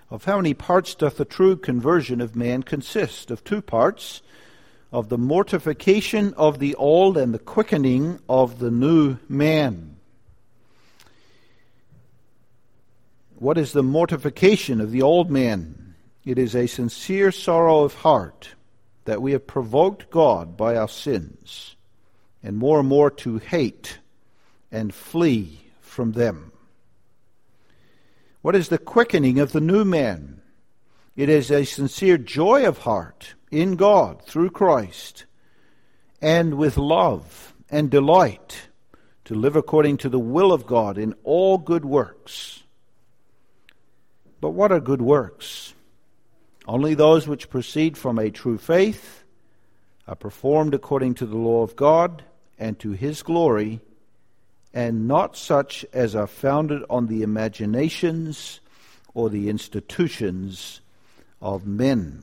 Of how many parts doth the true conversion of man consist? Of two parts, of the mortification of the old and the quickening of the new man. What is the mortification of the old man? It is a sincere sorrow of heart that we have provoked God by our sins, and more to hate and flee from them. What is the quickening of the new man? It is a sincere joy of heart in God through Christ, and with love and delight to live according to the will of God in all good works. But what are good works? Only those which proceed from a true faith, are performed according to the law of God and to His glory, and not such as are founded on the imaginations or the institutions of men.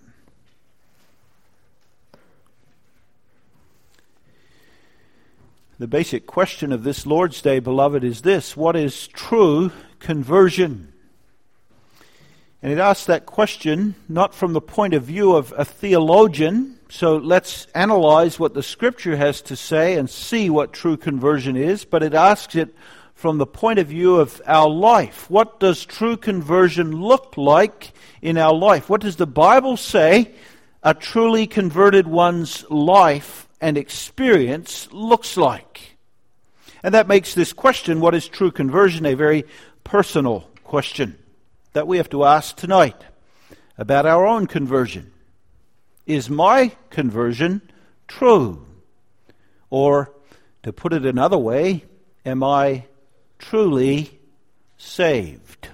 The basic question of this Lord's Day, beloved, is this: what is true conversion? And it asks that question not from the point of view of a theologian. So let's analyze what the Scripture has to say and see what true conversion is. But it asks it from the point of view of our life. What does true conversion look like in our life? What does the Bible say a truly converted one's life and experience looks like? And that makes this question, what is true conversion, a very personal question that we have to ask tonight about our own conversion. Is my conversion true? Or, to put it another way, am I truly saved?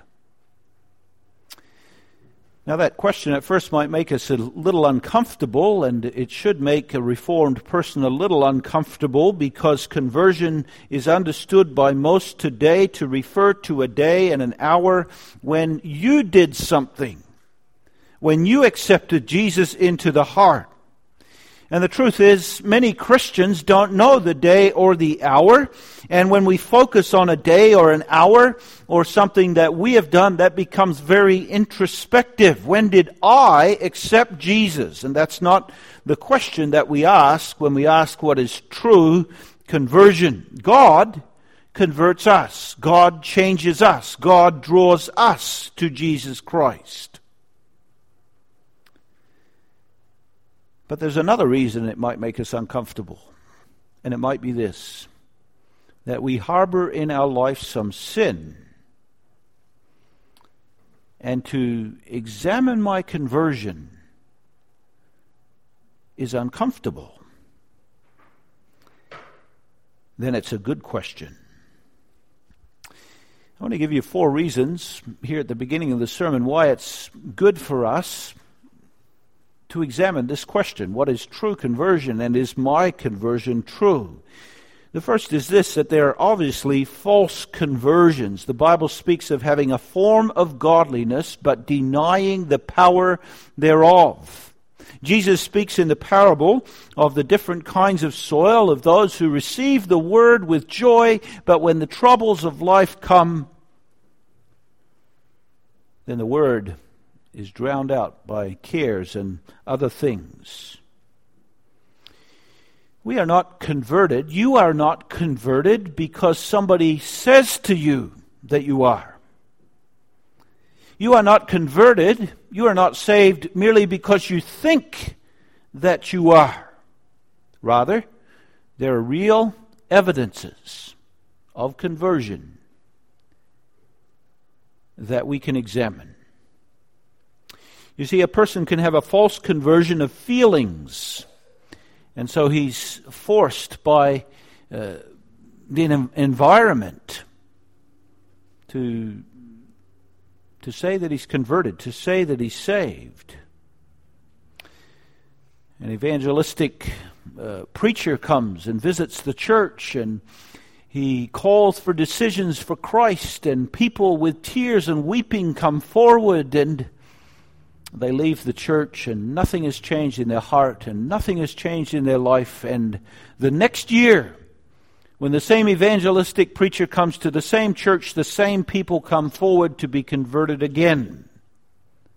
Now that question at first might make us a little uncomfortable, and it should make a Reformed person a little uncomfortable, because conversion is understood by most today to refer to a day and an hour when you did something, when you accepted Jesus into the heart. And the truth is, many Christians don't know the day or the hour. And when we focus on a day or an hour or something that we have done, that becomes very introspective. When did I accept Jesus? And that's not the question that we ask when we ask what is true conversion. God converts us. God changes us. God draws us to Jesus Christ. But there's another reason it might make us uncomfortable, and it might be this: that we harbor in our life some sin, and to examine my conversion is uncomfortable. Then it's a good question. I want to give you 4 reasons here at the beginning of the sermon why it's good for us to examine this question: what is true conversion, and is my conversion true? The first is this, that there are obviously false conversions. The Bible speaks of having a form of godliness but denying the power thereof. Jesus speaks in the parable of the different kinds of soil, of those who receive the word with joy, but when the troubles of life come, then the word is drowned out by cares and other things. We are not converted. You are not converted because somebody says to you that you are. You are not converted. You are not saved merely because you think that you are. Rather, there are real evidences of conversion that we can examine. You see, a person can have a false conversion of feelings, and so he's forced by the environment to say that he's converted, to say that he's saved. An evangelistic preacher comes and visits the church, and he calls for decisions for Christ, and people with tears and weeping come forward, and they leave the church, and nothing has changed in their heart, and nothing has changed in their life. And the next year, when the same evangelistic preacher comes to the same church, the same people come forward to be converted again.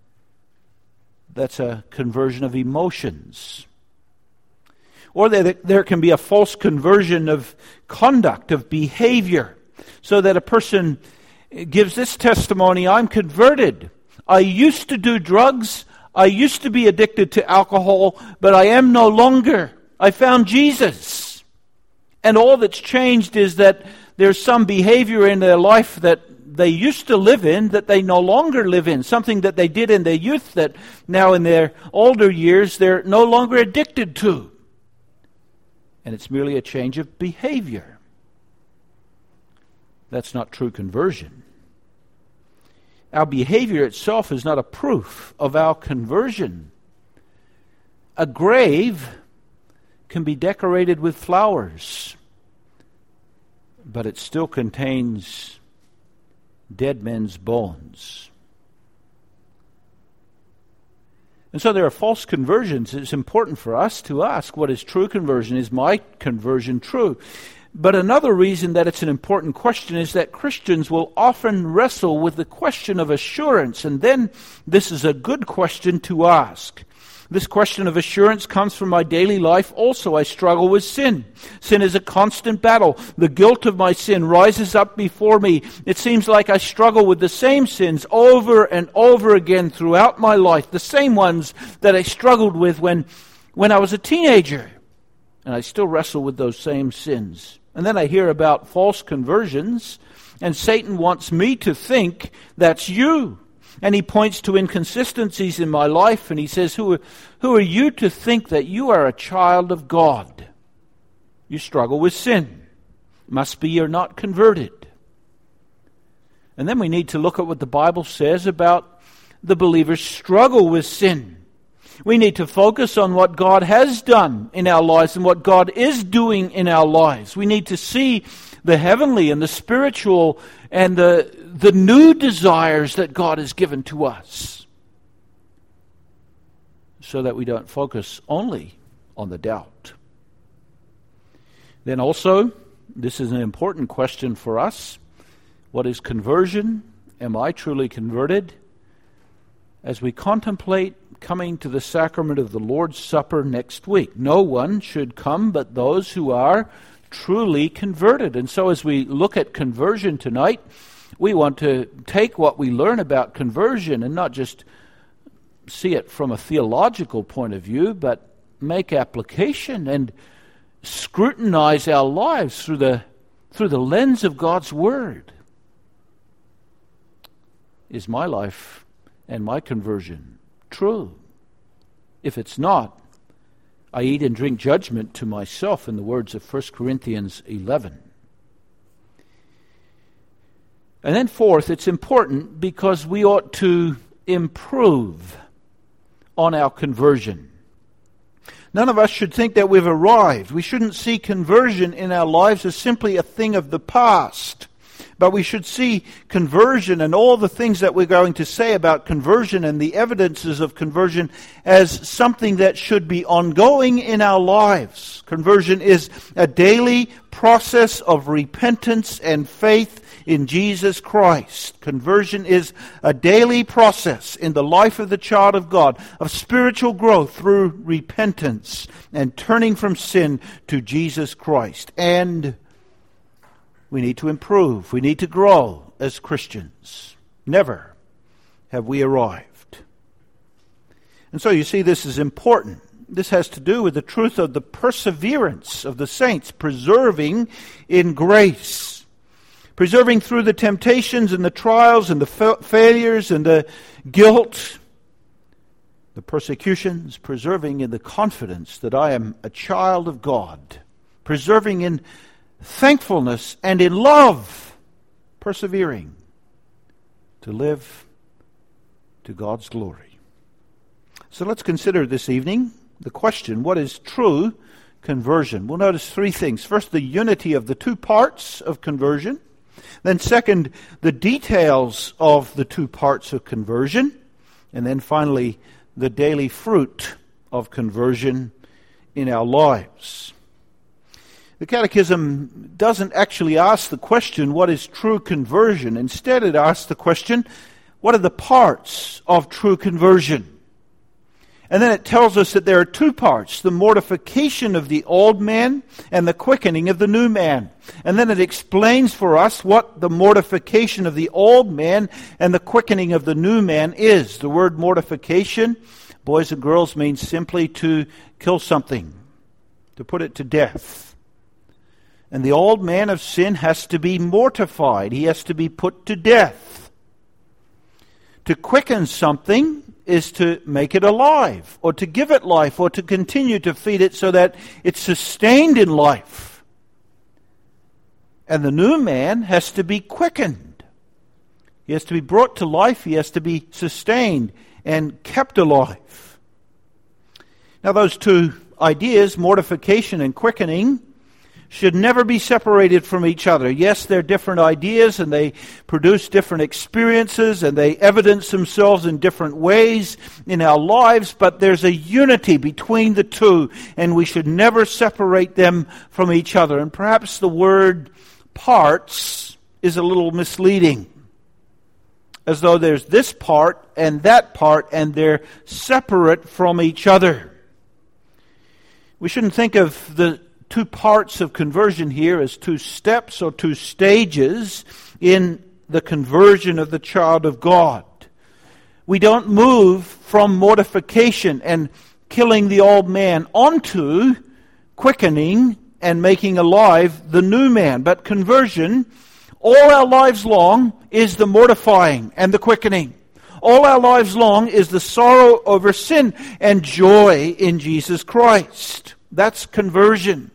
That's a conversion of emotions. Or there can be a false conversion of conduct, of behavior, so that a person gives this testimony, I'm converted. I used to do drugs. I used to be addicted to alcohol, but I am no longer. I found Jesus. And all that's changed is that there's some behavior in their life that they used to live in that they no longer live in. Something that they did in their youth that now in their older years they're no longer addicted to. And it's merely a change of behavior. That's not true conversion. Our behavior itself is not a proof of our conversion. A grave can be decorated with flowers, but it still contains dead men's bones. And so there are false conversions. It's important for us to ask, what is true conversion? Is my conversion true? But another reason that it's an important question is that Christians will often wrestle with the question of assurance, and then this is a good question to ask. This question of assurance comes from my daily life. Also, I struggle with sin. Sin is a constant battle. The guilt of my sin rises up before me. It seems like I struggle with the same sins over and over again throughout my life, the same ones that I struggled with when I was a teenager. And I still wrestle with those same sins. And then I hear about false conversions, and Satan wants me to think that's you. And he points to inconsistencies in my life, and he says, who are you to think that you are a child of God? You struggle with sin. Must be you're not converted. And then we need to look at what the Bible says about the believer's struggle with sin. We need to focus on what God has done in our lives and what God is doing in our lives. We need to see the heavenly and the spiritual and the new desires that God has given to us, so that we don't focus only on the doubt. Then also, this is an important question for us. What is conversion? Am I truly converted? As we contemplate coming to the sacrament of the Lord's Supper next week, no one should come but those who are truly converted. And so as we look at conversion tonight, we want to take what we learn about conversion and not just see it from a theological point of view, but make application and scrutinize our lives through the lens of God's Word. Is my life and my conversion true? If it's not, I eat and drink judgment to myself, in the words of 1 Corinthians 11. And then fourth, it's important because we ought to improve on our conversion. None of us should think that we've arrived. We shouldn't see conversion in our lives as simply a thing of the past. But we should see conversion and all the things that we're going to say about conversion and the evidences of conversion as something that should be ongoing in our lives. Conversion is a daily process of repentance and faith in Jesus Christ. Conversion is a daily process in the life of the child of God of spiritual growth through repentance and turning from sin to Jesus Christ. And we need to improve. We need to grow as Christians. Never have we arrived. And so you see, this is important. This has to do with the truth of the perseverance of the saints, persevering in grace. Persevering through the temptations and the trials and the failures and the guilt, the persecutions, persevering in the confidence that I am a child of God. Persevering in thankfulness and in love, persevering to live to God's glory. So let's consider this evening the question, what is true conversion? We'll notice three things. First, the unity of the two parts of conversion. Then second, the details of the two parts of conversion. And then finally, the daily fruit of conversion in our lives. The Catechism doesn't actually ask the question, what is true conversion? Instead, it asks the question, what are the parts of true conversion? And then it tells us that there are two parts, the mortification of the old man and the quickening of the new man. And then it explains for us what the mortification of the old man and the quickening of the new man is. The word mortification, boys and girls, means simply to kill something, to put it to death. And the old man of sin has to be mortified. He has to be put to death. To quicken something is to make it alive, or to give it life, or to continue to feed it so that it's sustained in life. And the new man has to be quickened. He has to be brought to life. He has to be sustained and kept alive. Now those two ideas, mortification and quickening, should never be separated from each other. Yes, they're different ideas and they produce different experiences and they evidence themselves in different ways in our lives, but there's a unity between the two and we should never separate them from each other. And perhaps the word parts is a little misleading, as though there's this part and they're separate from each other. We shouldn't think of the two parts of conversion here as two steps or two stages in the conversion of the child of God. We don't move from mortification and killing the old man onto quickening and making alive the new man. But conversion, all our lives long, is the mortifying and the quickening. All our lives long is the sorrow over sin and joy in Jesus Christ. That's conversion.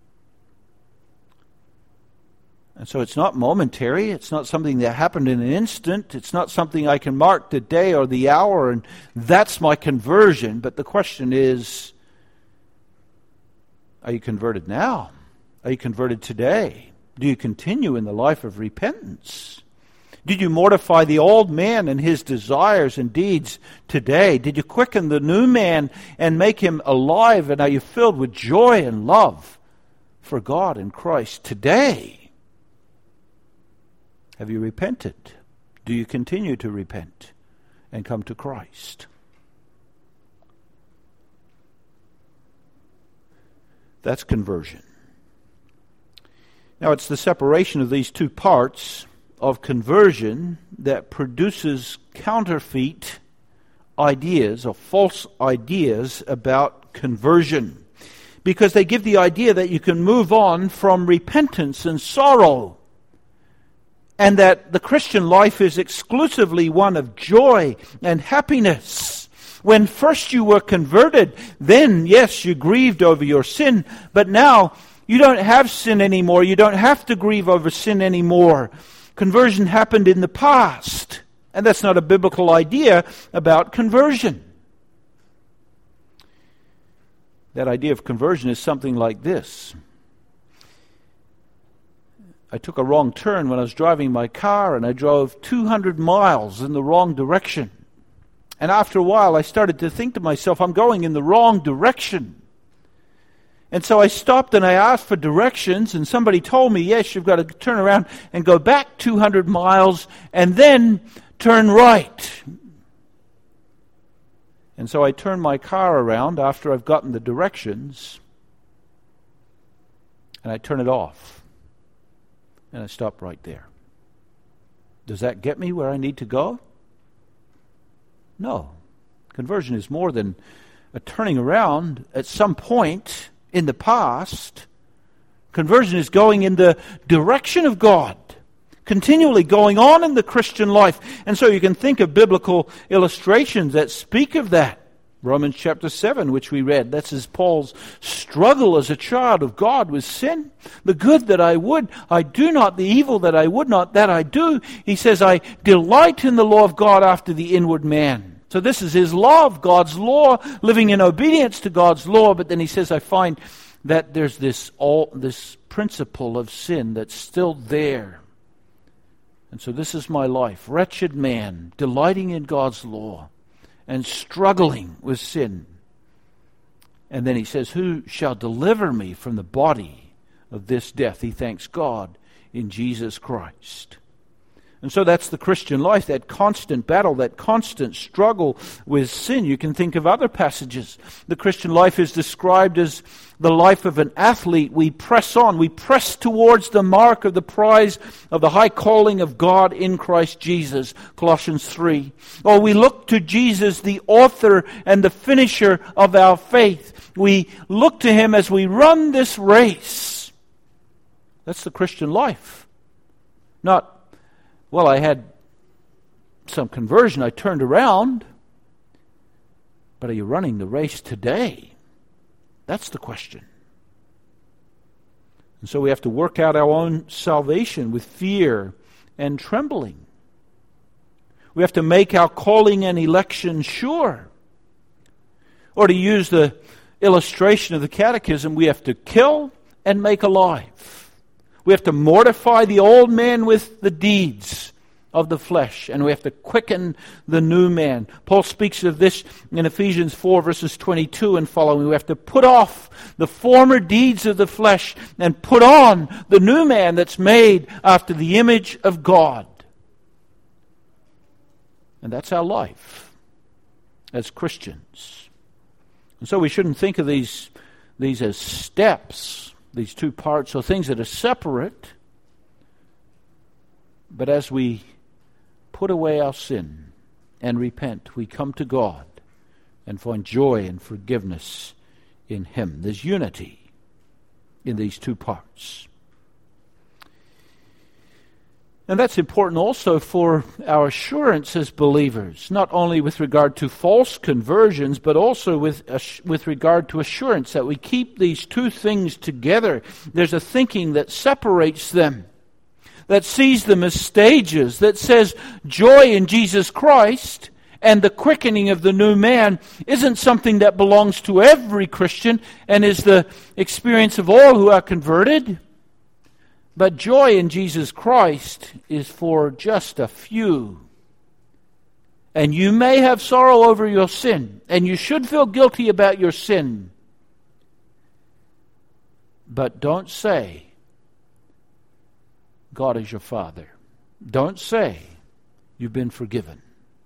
And so it's not momentary. It's not something that happened in an instant. It's not something I can mark the day or the hour and that's my conversion. But the question is, are you converted now? Are you converted today? Do you continue in the life of repentance? Did you mortify the old man and his desires and deeds today? Did you quicken the new man and make him alive? And are you filled with joy and love for God and Christ today? Have you repented? Do you continue to repent and come to Christ? That's conversion. Now it's the separation of these two parts of conversion that produces counterfeit ideas or false ideas about conversion, because they give the idea that you can move on from repentance and sorrow, and that the Christian life is exclusively one of joy and happiness. When first you were converted, then yes, you grieved over your sin, but now you don't have sin anymore. You don't have to grieve over sin anymore. Conversion happened in the past, and that's not a biblical idea about conversion. That idea of conversion is something like this. I took a wrong turn when I was driving my car, and I drove 200 miles in the wrong direction. And after a while, I started to think to myself, I'm going in the wrong direction. And so I stopped and I asked for directions, and somebody told me, yes, you've got to turn around and go back 200 miles and then turn right. And so I turned my car around after I've gotten the directions, and I turn it off. And I stopped right there. Does that get me where I need to go? No. Conversion is more than a turning around at some point in the past. Conversion is going in the direction of God, continually going on in the Christian life. And so you can think of biblical illustrations that speak of that. Romans chapter 7, which we read, that's as Paul's struggle as a child of God with sin. The good that I would, I do not. The evil that I would not, that I do. He says, I delight in the law of God after the inward man. So this is his love, God's law, living in obedience to God's law. But then he says, I find that there's this principle of sin that's still there. And so this is my life, wretched man, delighting in God's law and struggling with sin. And then he says, who shall deliver me from the body of this death? He thanks God in Jesus Christ. And so that's the Christian life, that constant battle, that constant struggle with sin. You can think of other passages. The Christian life is described as the life of an athlete. We press on. We press towards the mark of the prize of the high calling of God in Christ Jesus, Colossians 3. Or we look to Jesus, the author and the finisher of our faith. We look to Him as we run this race. That's the Christian life. Not, well, I had some conversion, I turned around. But are you running the race today? That's the question. And so we have to work out our own salvation with fear and trembling. We have to make our calling and election sure. Or to use the illustration of the Catechism, we have to kill and make alive. We have to mortify the old man with the deeds of the flesh, and we have to quicken the new man. Paul speaks of this in Ephesians 4 verses 22 and following. We have to put off the former deeds of the flesh and put on the new man that's made after the image of God. And that's our life as Christians. And so we shouldn't think of these as steps, these two parts, or things that are separate. But as we put away our sin and repent, we come to God and find joy and forgiveness in Him. There's unity in these two parts. And that's important also for our assurance as believers, not only with regard to false conversions, but also with regard to assurance that we keep these two things together. There's a thinking that separates them, that sees them as stages, that says joy in Jesus Christ and the quickening of the new man isn't something that belongs to every Christian and is the experience of all who are converted. But joy in Jesus Christ is for just a few. And you may have sorrow over your sin, and you should feel guilty about your sin. But don't say, God is your Father. Don't say, you've been forgiven.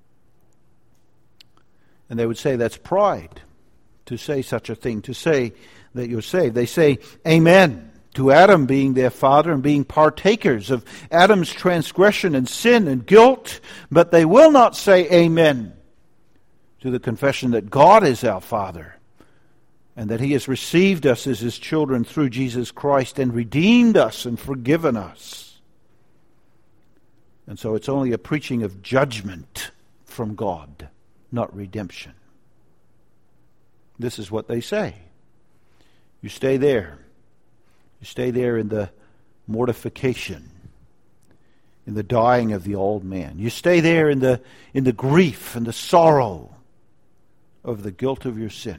And they would say that's pride, to say such a thing, to say that you're saved. They say, Amen, to Adam being their father and being partakers of Adam's transgression and sin and guilt, but they will not say Amen to the confession that God is our Father and that He has received us as His children through Jesus Christ and redeemed us and forgiven us. And so it's only a preaching of judgment from God, not redemption. This is what they say. You stay there. You stay there in the mortification, in the dying of the old man. You stay there in the grief and the sorrow of the guilt of your sin.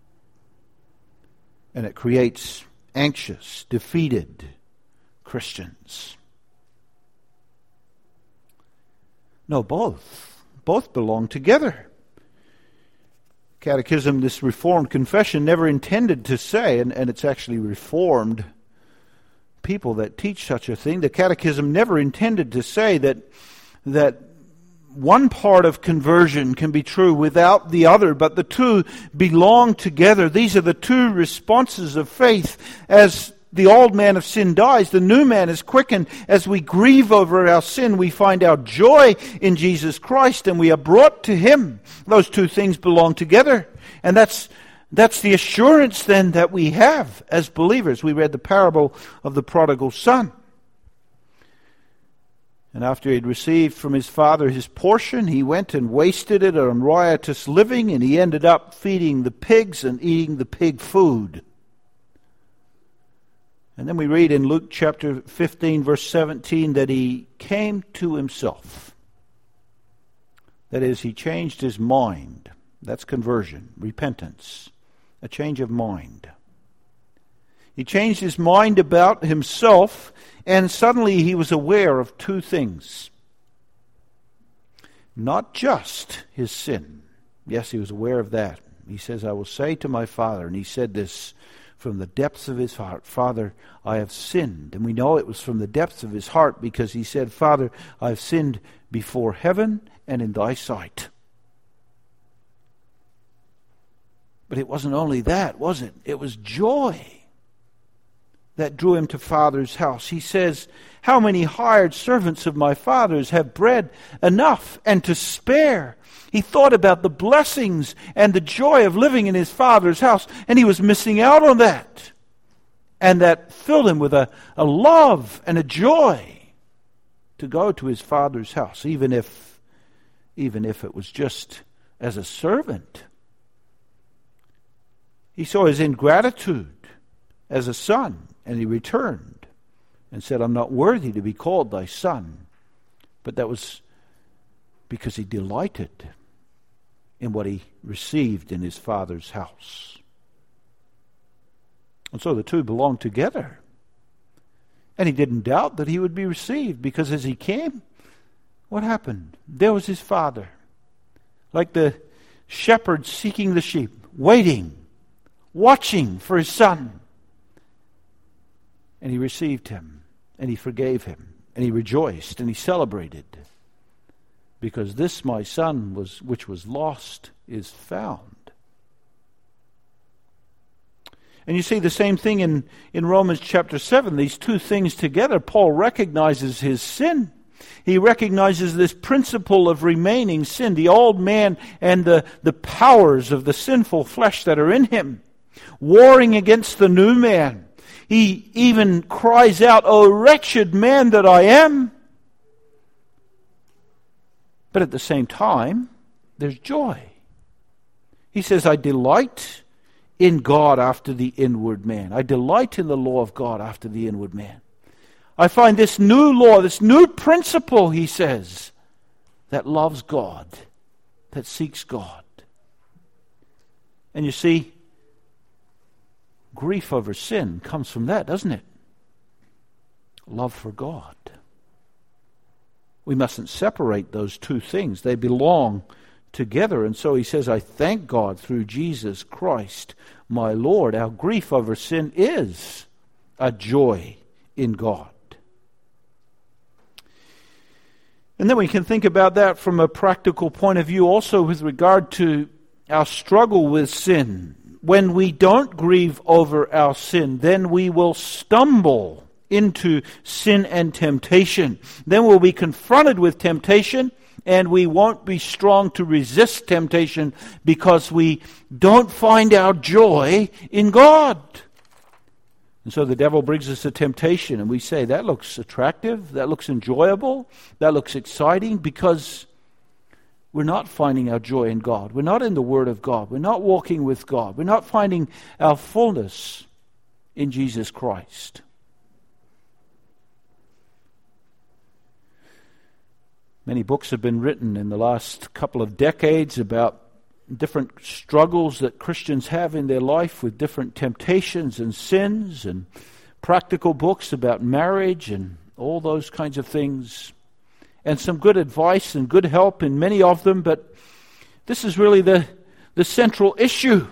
And it creates anxious, defeated Christians. No, both. Both belong together. Catechism, this Reformed confession, never intended to say, and it's actually Reformed people that teach such a thing, the Catechism never intended to say that one part of conversion can be true without the other, but the two belong together. These are the two responses of faith. As the old man of sin dies, the new man is quickened. As we grieve over our sin, we find our joy in Jesus Christ and we are brought to Him. Those two things belong together. And that's the assurance then that we have as believers. We read the parable of the prodigal son. And after he had received from his father his portion, he went and wasted it on riotous living, and he ended up feeding the pigs and eating the pig food. And then we read in Luke chapter 15, verse 17, that he came to himself. That is, he changed his mind. That's conversion, repentance, a change of mind. He changed his mind about himself, and suddenly he was aware of two things. Not just his sin. Yes, he was aware of that. He says, I will say to my Father, and he said this from the depths of his heart, Father, I have sinned. And we know it was from the depths of his heart because he said, Father, I have sinned before heaven and in thy sight. But it wasn't only that, was it? It was joy that drew him to Father's house. He says, how many hired servants of my father's have bread enough and to spare? He thought about the blessings and the joy of living in his Father's house, and he was missing out on that. And that filled him with a love and a joy to go to his Father's house, even if it was just as a servant. He saw his ingratitude as a son, and he returned and said, I'm not worthy to be called thy son. But that was because he delighted in what he received in his Father's house. And so the two belonged together. And he didn't doubt that he would be received, because as he came, what happened? There was his father, like the shepherd seeking the sheep, waiting, watching for his son. And he received him, and he forgave him, and he rejoiced, and he celebrated. Because this my son, which was lost, is found. And you see the same thing in Romans chapter 7. These two things together, Paul recognizes his sin. He recognizes this principle of remaining sin, the old man and the powers of the sinful flesh that are in him, warring against the new man. He even cries out, O wretched man that I am. But at the same time, there's joy. He says, I delight in God after the inward man. I delight in the law of God after the inward man. I find this new law, this new principle, he says, that loves God, that seeks God. And you see, grief over sin comes from that, doesn't it? Love for God. We mustn't separate those two things. They belong together. And so he says, I thank God through Jesus Christ, my Lord. Our grief over sin is a joy in God. And then we can think about that from a practical point of view also with regard to our struggle with sin. When we don't grieve over our sin, then we will stumble into sin and temptation. Then we'll be confronted with temptation, and we won't be strong to resist temptation because we don't find our joy in God. And so the devil brings us a temptation, and we say, that looks attractive, that looks enjoyable, that looks exciting, because we're not finding our joy in God. We're not in the Word of God. We're not walking with God. We're not finding our fullness in Jesus Christ. Many books have been written in the last couple of decades about different struggles that Christians have in their life with different temptations and sins, and practical books about marriage and all those kinds of things. And some good advice and good help in many of them, but this is really the central issue.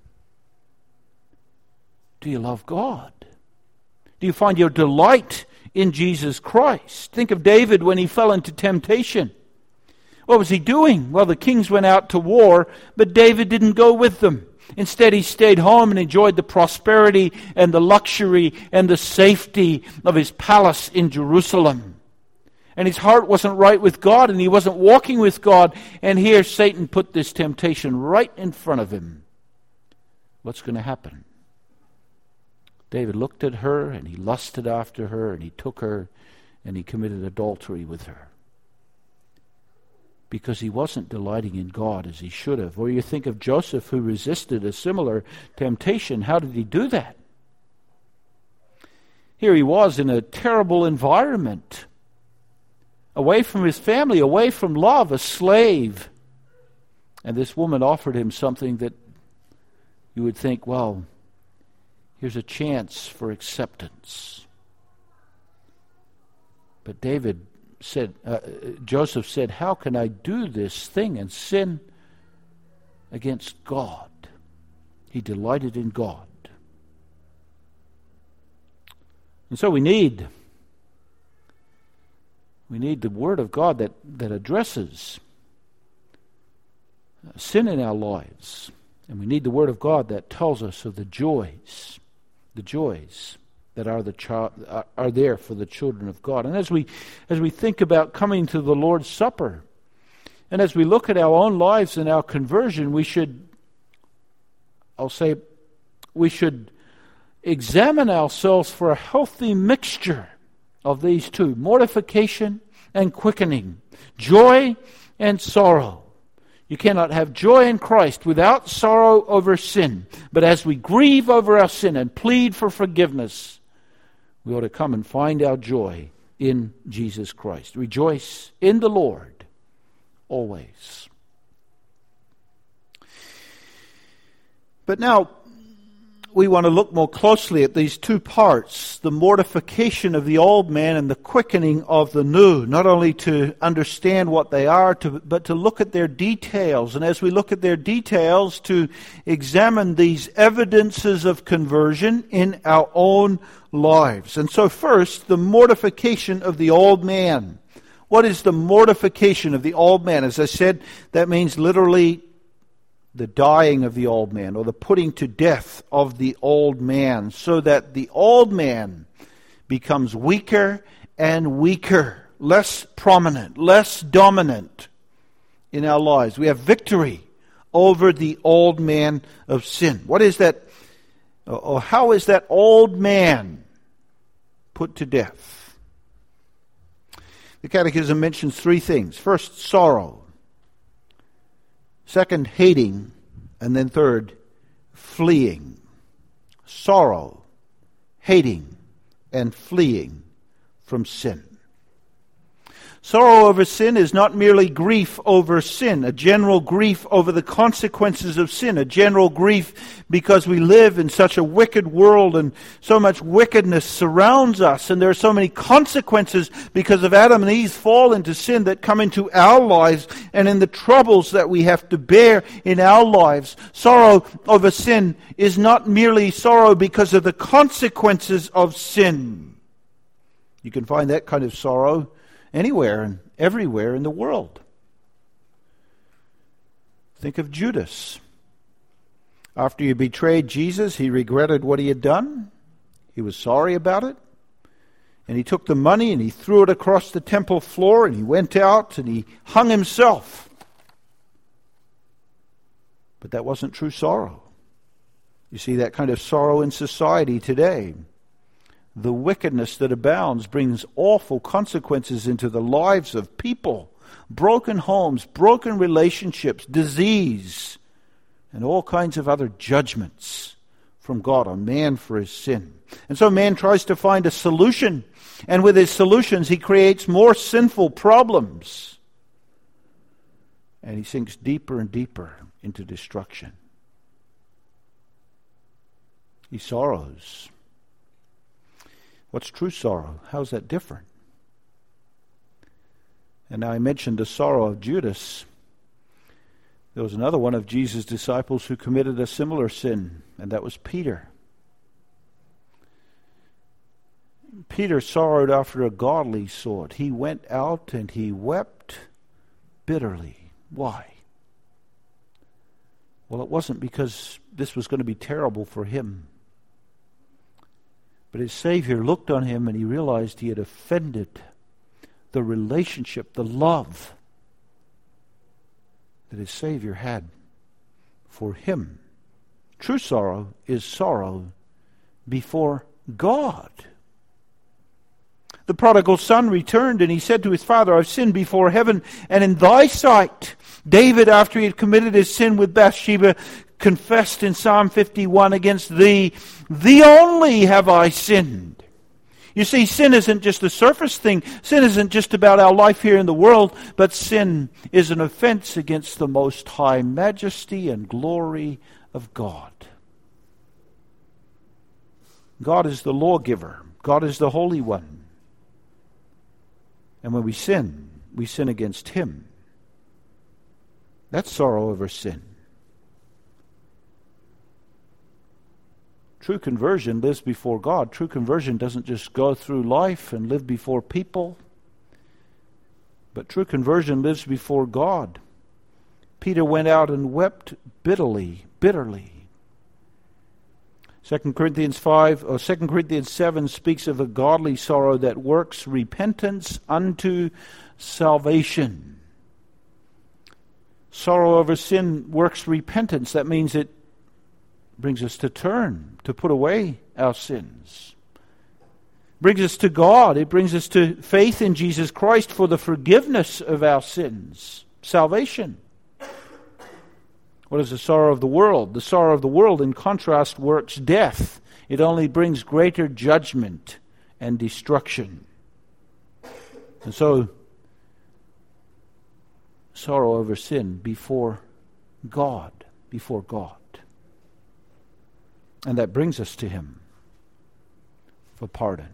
Do you love God? Do you find your delight in Jesus Christ? Think of David when he fell into temptation. What was he doing? Well, the kings went out to war, but David didn't go with them. Instead, he stayed home and enjoyed the prosperity and the luxury and the safety of his palace in Jerusalem. And his heart wasn't right with God, and he wasn't walking with God. And here Satan put this temptation right in front of him. What's going to happen? David looked at her, and he lusted after her, and he took her, and he committed adultery with her. Because he wasn't delighting in God as he should have. Or you think of Joseph, who resisted a similar temptation. How did he do that? Here he was in a terrible environment, away from his family, away from love, a slave. And this woman offered him something that you would think, well, here's a chance for acceptance. But Joseph said, how can I do this thing and sin against God? He delighted in God. And so we need the Word of God that addresses sin in our lives. And we need the Word of God that tells us of the joys that are there for the children of God. And as we think about coming to the Lord's Supper, and as we look at our own lives and our conversion, we should examine ourselves for a healthy mixture of these two, mortification and quickening, joy and sorrow. You cannot have joy in Christ without sorrow over sin. But as we grieve over our sin and plead for forgiveness, we ought to come and find our joy in Jesus Christ. Rejoice in the Lord always. But now, we want to look more closely at these two parts, the mortification of the old man and the quickening of the new, not only to understand what they are, but to look at their details. And as we look at their details, to examine these evidences of conversion in our own lives. And so first, the mortification of the old man. What is the mortification of the old man? As I said, that means literally the dying of the old man, or the putting to death of the old man, so that the old man becomes weaker and weaker, less prominent, less dominant in our lives. We have victory over the old man of sin. What is that, or how is that old man put to death? The Catechism mentions three things. First, sorrow. Second, hating. And then third, fleeing. Sorrow, hating, and fleeing from sin. Sorrow over sin is not merely grief over sin, a general grief over the consequences of sin, a general grief because we live in such a wicked world and so much wickedness surrounds us, and there are so many consequences because of Adam and Eve's fall into sin that come into our lives and in the troubles that we have to bear in our lives. Sorrow over sin is not merely sorrow because of the consequences of sin. You can find that kind of sorrow anywhere and everywhere in the world. Think of Judas. After he betrayed Jesus, he regretted what he had done. He was sorry about it. And he took the money and he threw it across the temple floor, and he went out and he hung himself. But that wasn't true sorrow. You see that kind of sorrow in society today. The wickedness that abounds brings awful consequences into the lives of people. Broken homes, broken relationships, disease, and all kinds of other judgments from God on man for his sin. And so man tries to find a solution, and with his solutions he creates more sinful problems. And he sinks deeper and deeper into destruction. He sorrows. What's true sorrow? How's that different? And now I mentioned the sorrow of Judas. There was another one of Jesus' disciples who committed a similar sin, and that was Peter. Peter sorrowed after a godly sort. He went out and he wept bitterly. Why? Well, it wasn't because this was going to be terrible for him. But his Savior looked on him and he realized he had offended the relationship, the love that his Savior had for him. True sorrow is sorrow before God. The prodigal son returned and he said to his father, I've sinned before heaven and in thy sight. David, after he had committed his sin with Bathsheba, confessed in Psalm 51, against thee only have I sinned. You see, sin isn't just a surface thing. Sin isn't just about our life here in the world, but sin is an offense against the most high majesty and glory of God. God is the lawgiver. God is the Holy One. And when we sin against Him. That's sorrow over sin. True conversion lives before God. True conversion doesn't just go through life and live before people, but true conversion lives before God. Peter went out and wept bitterly. 2 Corinthians 7 speaks of a godly sorrow that works repentance unto salvation. Sorrow over sin works repentance. That means it brings us to turn, to put away our sins. Brings us to God. It brings us to faith in Jesus Christ for the forgiveness of our sins. Salvation. What is the sorrow of the world? The sorrow of the world, in contrast, works death. It only brings greater judgment and destruction. And so, sorrow over sin before God. And that brings us to Him for pardon.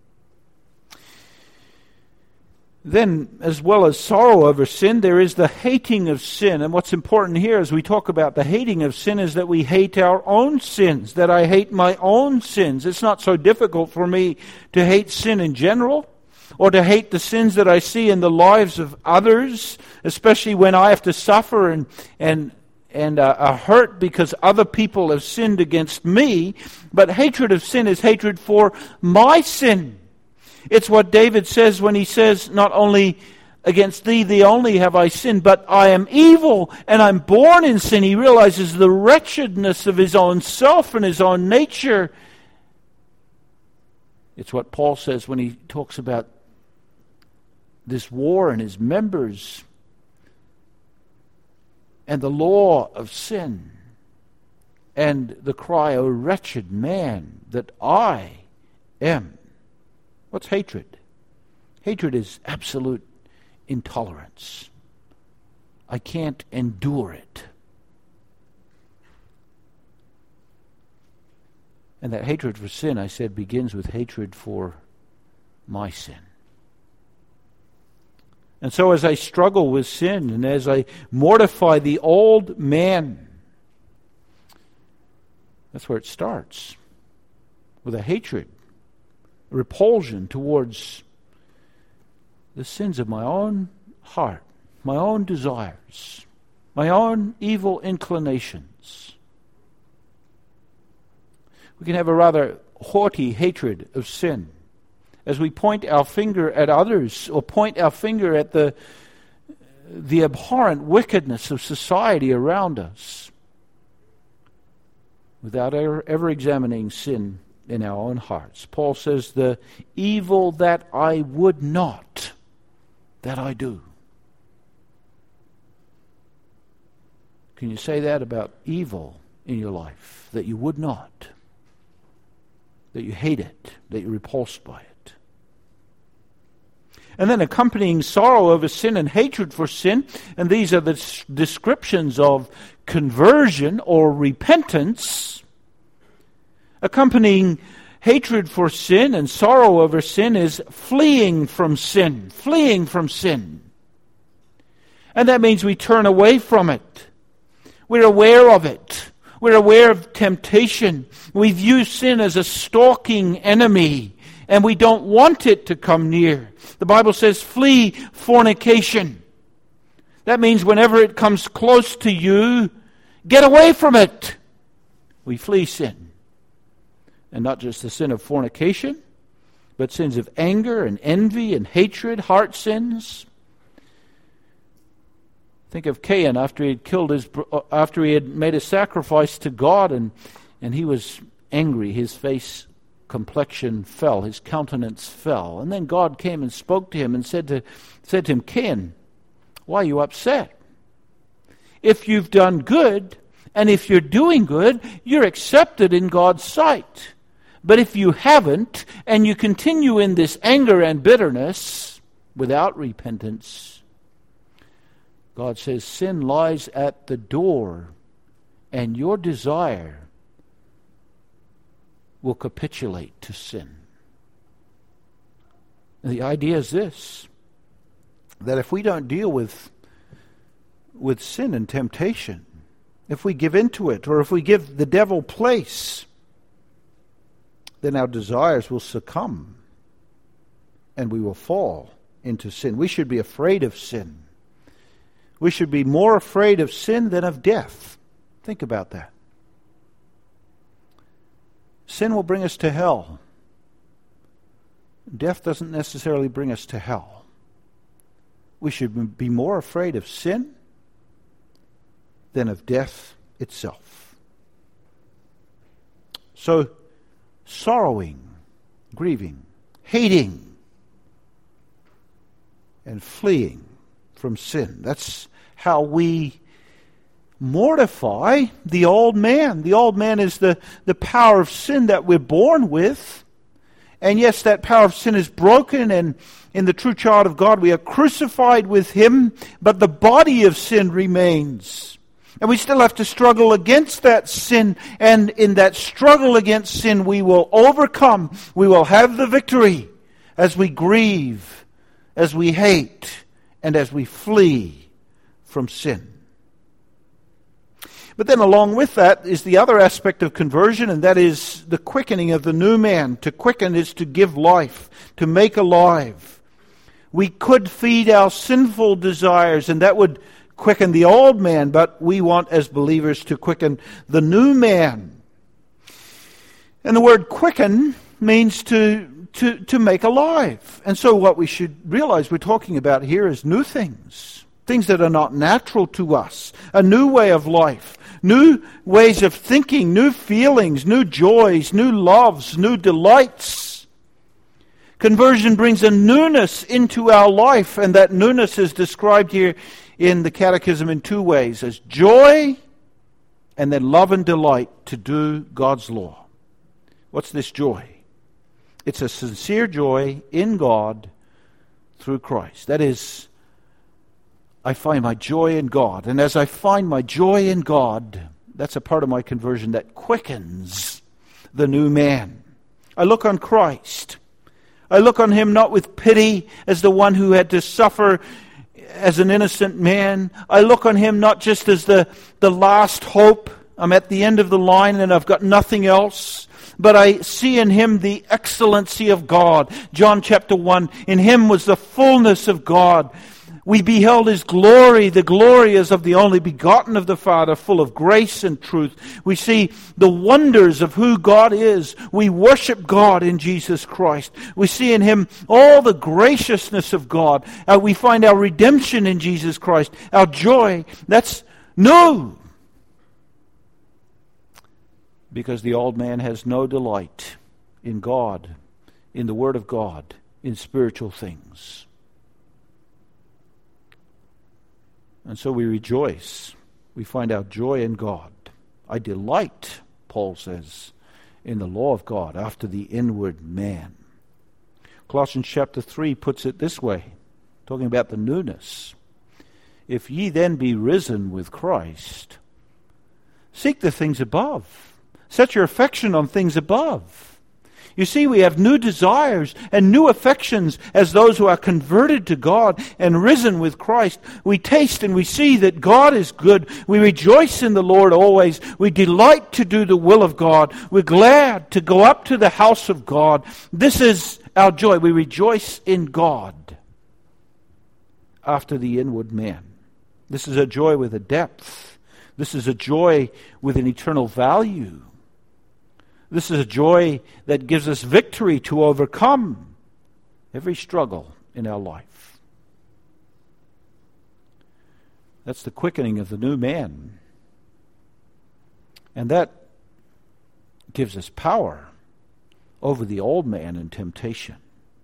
Then, as well as sorrow over sin, there is the hating of sin. And what's important here as we talk about the hating of sin is that we hate our own sins, that I hate my own sins. It's not so difficult for me to hate sin in general, or to hate the sins that I see in the lives of others, especially when I have to suffer and are hurt because other people have sinned against me. But hatred of sin is hatred for my sin. It's what David says when he says, not only against thee only have I sinned, but I am evil and I'm born in sin. He realizes the wretchedness of his own self and his own nature. It's what Paul says when he talks about this war and his members and the law of sin and the cry, O wretched man, that I am. What's hatred? Hatred is absolute intolerance. I can't endure it. And that hatred for sin, I said, begins with hatred for my sin. And so as I struggle with sin and as I mortify the old man, that's where it starts. With a hatred, a repulsion towards the sins of my own heart, my own desires, my own evil inclinations. We can have a rather haughty hatred of sin as we point our finger at others or point our finger at the abhorrent wickedness of society around us without ever examining sin in our own hearts. Paul says, the evil that I would not, that I do. Can you say that about evil in your life? That you would not, that you hate it, that you're repulsed by it. And then accompanying sorrow over sin and hatred for sin, and these are the descriptions of conversion or repentance. Accompanying hatred for sin and sorrow over sin is fleeing from sin. Fleeing from sin. And that means we turn away from it. We're aware of it. We're aware of temptation. We view sin as a stalking enemy, and we don't want it to come near. The Bible says, flee fornication. That means whenever it comes close to you, get away from it. We flee sin. And not just the sin of fornication, but sins of anger and envy and hatred, heart sins. Think of Cain after he had made a sacrifice to God, and he was angry. His face complexion fell, his countenance fell. And then God came and spoke to him and said to him, Cain, why are you upset? If you've done good, and if you're doing good, you're accepted in God's sight. But if you haven't, and you continue in this anger and bitterness without repentance, God says sin lies at the door, and your desire will capitulate to sin. And the idea is this, that if we don't deal with sin and temptation, if we give into it, or if we give the devil place, then our desires will succumb and we will fall into sin. We should be afraid of sin. We should be more afraid of sin than of death. Think about that. Sin will bring us to hell. Death doesn't necessarily bring us to hell. We should be more afraid of sin than of death itself. So, sorrowing, grieving, hating, and fleeing from sin. That's how we mortify the old man. The old man is the power of sin that we're born with. And yes, that power of sin is broken, and in the true child of God we are crucified with Him, but the body of sin remains. And we still have to struggle against that sin, and in that struggle against sin we will overcome. We will have the victory as we grieve, as we hate, and as we flee from sin. But then along with that is the other aspect of conversion, and that is the quickening of the new man. To quicken is to give life, to make alive. We could feed our sinful desires, and that would quicken the old man, but we want as believers to quicken the new man. And the word quicken means to make alive. And so what we should realize we're talking about here is new things. Things that are not natural to us. A new way of life. New ways of thinking. New feelings. New joys. New loves. New delights. Conversion brings a newness into our life. And that newness is described here in the Catechism in two ways. As joy and then love and delight to do God's law. What's this joy? It's a sincere joy in God through Christ. That is, I find my joy in God. And as I find my joy in God, that's a part of my conversion that quickens the new man. I look on Christ. I look on Him not with pity as the one who had to suffer as an innocent man. I look on Him not just as the last hope. I'm at the end of the line and I've got nothing else. But I see in Him the excellency of God. John chapter 1, in Him was the fullness of God. We beheld His glory. The glory is of the only begotten of the Father, full of grace and truth. We see the wonders of who God is. We worship God in Jesus Christ. We see in Him all the graciousness of God. We find our redemption in Jesus Christ. Our joy, that's new. Because the old man has no delight in God, in the Word of God, in spiritual things. And so we rejoice. We find our joy in God. I delight, Paul says, in the law of God after the inward man. Colossians chapter 3 puts it this way, talking about the newness. If ye then be risen with Christ, seek the things above. Set your affection on things above. You see, we have new desires and new affections as those who are converted to God and risen with Christ. We taste and we see that God is good. We rejoice in the Lord always. We delight to do the will of God. We're glad to go up to the house of God. This is our joy. We rejoice in God after the inward man. This is a joy with a depth. This is a joy with an eternal value. This is a joy that gives us victory to overcome every struggle in our life. That's the quickening of the new man. And that gives us power over the old man in temptation.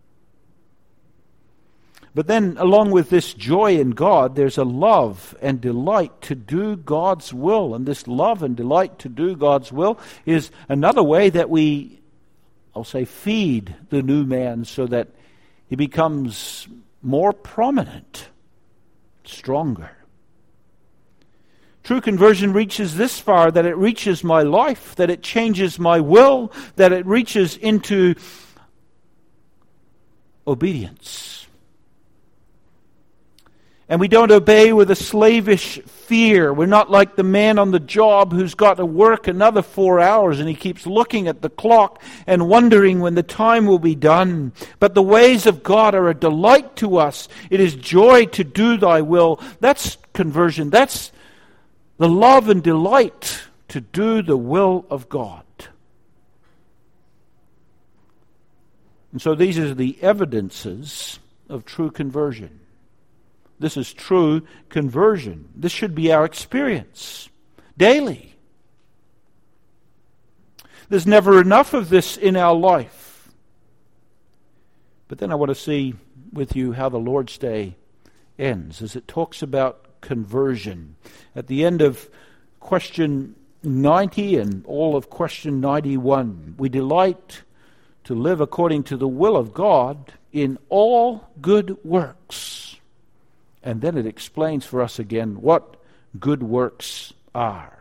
But then, along with this joy in God, there's a love and delight to do God's will. And this love and delight to do God's will is another way that we, I'll say, feed the new man so that he becomes more prominent, stronger. True conversion reaches this far, that it reaches my life, that it changes my will, that it reaches into obedience. And we don't obey with a slavish fear. We're not like the man on the job who's got to work another 4 hours and he keeps looking at the clock and wondering when the time will be done. But the ways of God are a delight to us. It is joy to do thy will. That's conversion. That's the love and delight to do the will of God. And so these are the evidences of true conversion. This is true conversion. This should be our experience daily. There's never enough of this in our life. But then I want to see with you how the Lord's Day ends as it talks about conversion. At the end of question 90 and all of question 91, we delight to live according to the will of God in all good works. And then it explains for us again what good works are.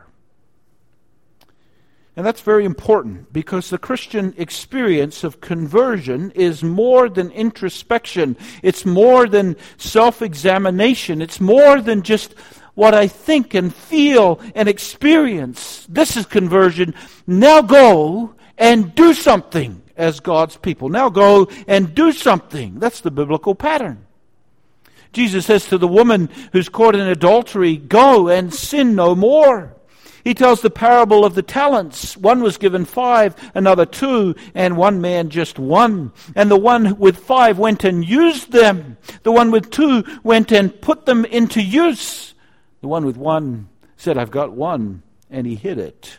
And that's very important because the Christian experience of conversion is more than introspection. It's more than self-examination. It's more than just what I think and feel and experience. This is conversion. Now go and do something as God's people. Now go and do something. That's the biblical pattern. Jesus says to the woman who's caught in adultery, go and sin no more. He tells the parable of the talents. One was given 5, another 2, and one man just 1. And the one with 5 went and used them. The one with 2 went and put them into use. The one with 1 said, I've got 1, and he hid it.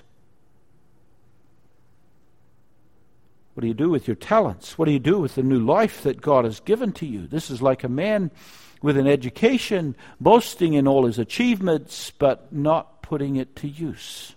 What do you do with your talents? What do you do with the new life that God has given to you? This is like a man with an education, boasting in all his achievements, but not putting it to use.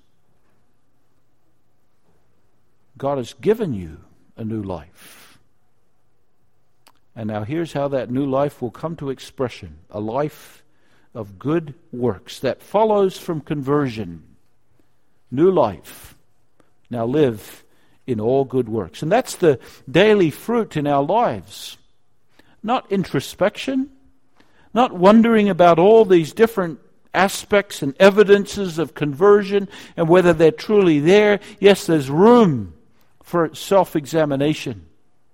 God has given you a new life. And now here's how that new life will come to expression. A life of good works that follows from conversion. New life. Now live in all good works. And that's the daily fruit in our lives. Not introspection, not wondering about all these different aspects and evidences of conversion and whether they're truly there. Yes, there's room for self-examination.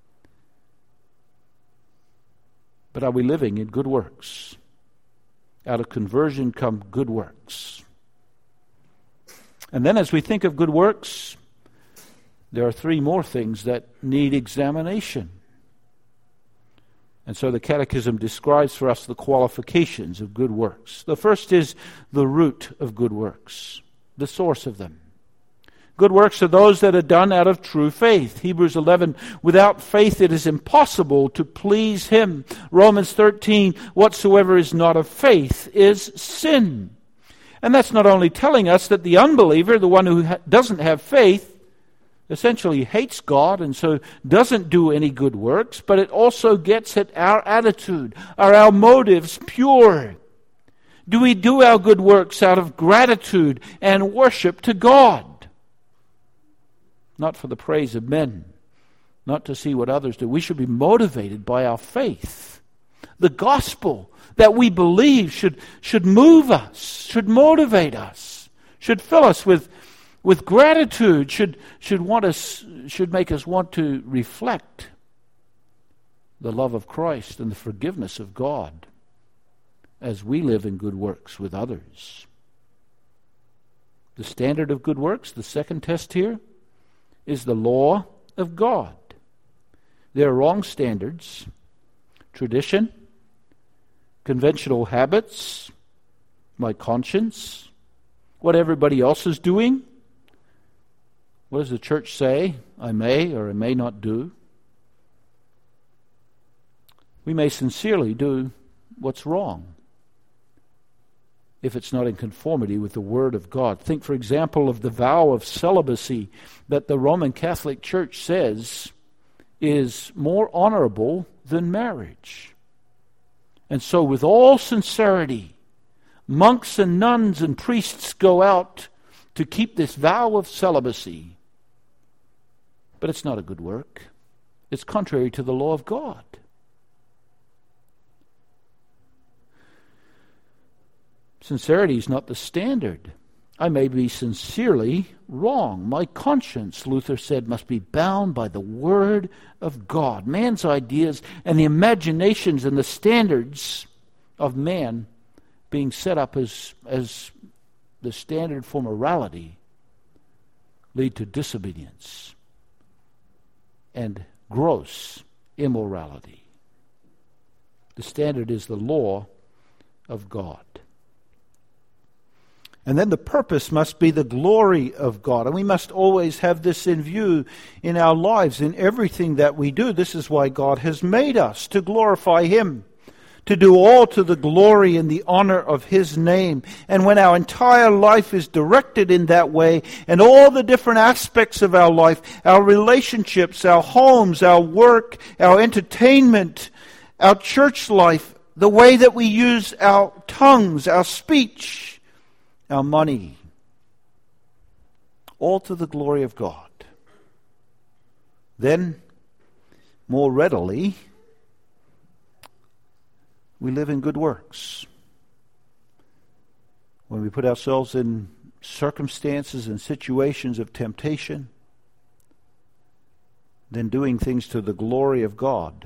But are we living in good works? Out of conversion come good works. And then as we think of good works, there are 3 more things that need examination. And so the Catechism describes for us the qualifications of good works. The first is the root of good works, the source of them. Good works are those that are done out of true faith. Hebrews 11, without faith it is impossible to please Him. Romans 13, whatsoever is not of faith is sin. And that's not only telling us that the unbeliever, the one who doesn't have faith, essentially hates God and so doesn't do any good works, but it also gets at our attitude. Are our motives pure? Do we do our good works out of gratitude and worship to God? Not for the praise of men, not to see what others do. We should be motivated by our faith. The gospel that we believe should move us, should motivate us, should fill us with gratitude, should make us want to reflect the love of Christ and the forgiveness of God as we live in good works with others. The standard of good works, the second test here, is the law of God. There are wrong standards, tradition, conventional habits, my conscience, what everybody else is doing. What does the church say I may or I may not do? We may sincerely do what's wrong if it's not in conformity with the Word of God. Think, for example, of the vow of celibacy that the Roman Catholic Church says is more honorable than marriage. And so with all sincerity, monks and nuns and priests go out to keep this vow of celibacy. But it's not a good work. It's contrary to the law of God. Sincerity is not the standard. I may be sincerely wrong. My conscience, Luther said, must be bound by the Word of God. Man's ideas and the imaginations and the standards of man being set up as the standard for morality lead to disobedience and gross immorality. The standard is the law of God. And then the purpose must be the glory of God. And we must always have this in view in our lives, in everything that we do. This is why God has made us, to glorify Him, to do all to the glory and the honor of His name. And when our entire life is directed in that way, and all the different aspects of our life, our relationships, our homes, our work, our entertainment, our church life, the way that we use our tongues, our speech, our money, all to the glory of God, then more readily we live in good works. When we put ourselves in circumstances and situations of temptation, then doing things to the glory of God,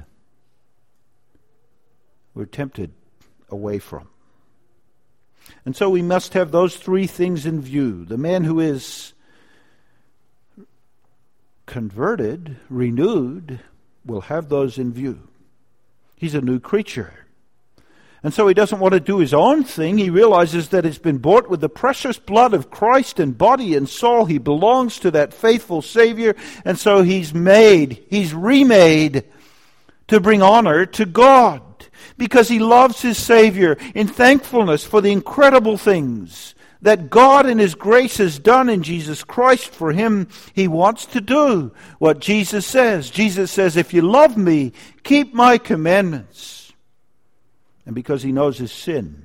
we're tempted away from. And so we must have those three things in view. The man who is converted, renewed, will have those in view. He's a new creature. And so he doesn't want to do his own thing. He realizes that it's been bought with the precious blood of Christ in body and soul. He belongs to that faithful Savior. And so he's remade to bring honor to God, because he loves his Savior in thankfulness for the incredible things that God in His grace has done in Jesus Christ for him. He wants to do what Jesus says. Jesus says, if you love me, keep my commandments. And because he knows his sin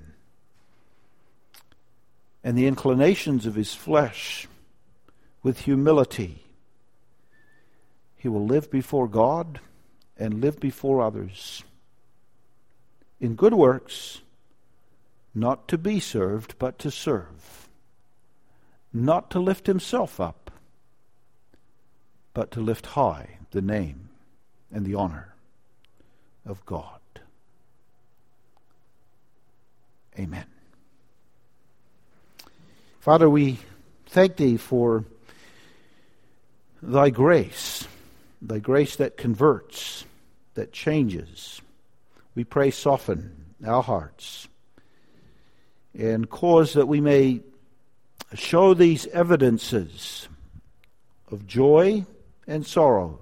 and the inclinations of his flesh, with humility, he will live before God and live before others in good works, not to be served, but to serve. Not to lift himself up, but to lift high the name and the honor of God. Amen. Father, we thank Thee for Thy grace that converts, that changes. We pray, soften our hearts and cause that we may show these evidences of joy and sorrow,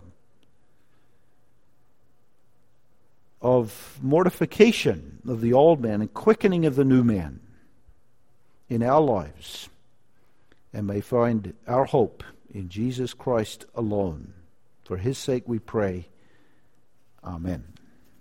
of mortification of the old man and quickening of the new man in our lives, and may find our hope in Jesus Christ alone. For His sake we pray. Amen.